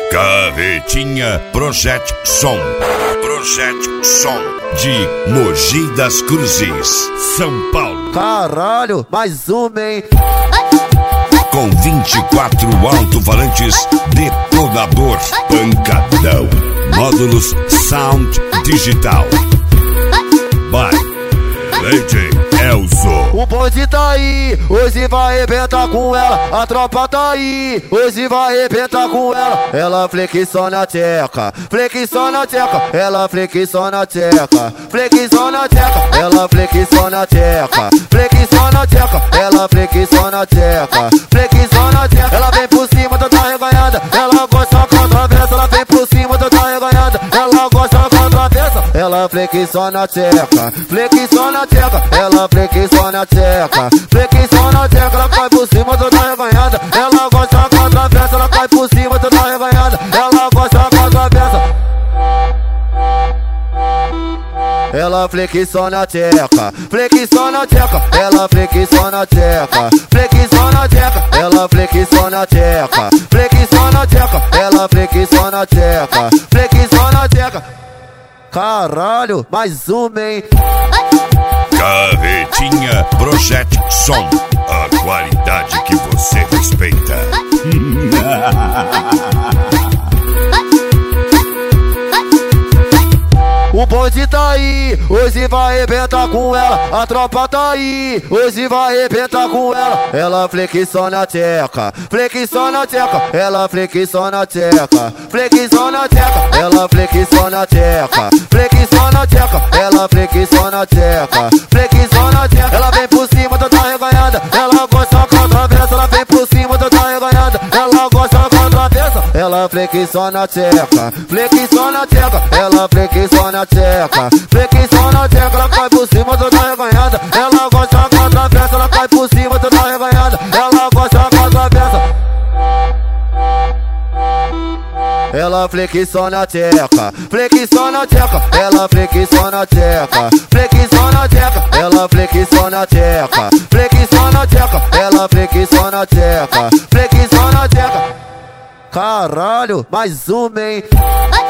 Carretinha Project Som. Project Som de Mogi das Cruzes, São Paulo. Caralho, mais uma, hein? Com 24 alto-falantes, detonador, pancadão, módulos Sound Digital. By Lady Elzo. O bonde tá aí, hoje vai arrebentar com ela. A tropa tá aí, hoje vai arrebentar com ela. Ela flexiona a tcheca, flexiona a tcheca. Ela flexiona a tcheca, flexiona a tcheca. Ela flexiona a tcheca, flexiona a tcheca. Ela flexiona a tcheca, flexiona a tcheca. Ela vem por cima toda reganhada, ela gosta com a travessa. Ela vem por cima toda reganhada, ela gosta com a travessa. Ela flexiona a tcheca, flexiona a tcheca. Ela flexiona a tcheca, flexiona a tcheca. Ela cai por cima toda reganhada, ela gosta com a travessa. Ela cai por cima toda reganhada, ela gosta com a travessa. Ela flexiona a tcheca, flexiona a tcheca. Ela flexiona a tcheca, flexiona a tcheca. Ela flexiona a tcheca, flexiona a tcheca. Ela flexiona a tcheca, flexiona a tcheca. Caralho, mais uma, hein? Carretinha Project Som, a qualidade que você respeita. O bonde tá aí, hoje vai arrebentar com ela. A tropa tá aí, hoje vai arrebentar com ela. Ela flexiona a tcheca, flexiona a tcheca. Ela flexiona a tcheca, flexiona a tcheca. Ela flexiona a tcheca, flexiona a tcheca. Ela flexiona a tcheca, flexiona a tcheca. Ela vem por cima toda reganhada, ela gosta com a travessa. Ela vem por cima toda reganhada, ela gosta com a travessa. Ela flexiona a tcheca, flexiona a tcheca. Ela flexiona a tcheca, flexiona a tcheca. Ela cai por cima toda reganhada, ela gosta com a travessa. Ela cai por cima toda reganhada, ela gosta com a travessa. Ela flexiona a tcheca, flexiona a tcheca. Ela flexiona a tcheca, flexiona a tcheca. Ela flexiona a tcheca, flexiona a tcheca. Ela flexiona a tcheca, flexiona a tcheca. Caralho, mais uma, hein?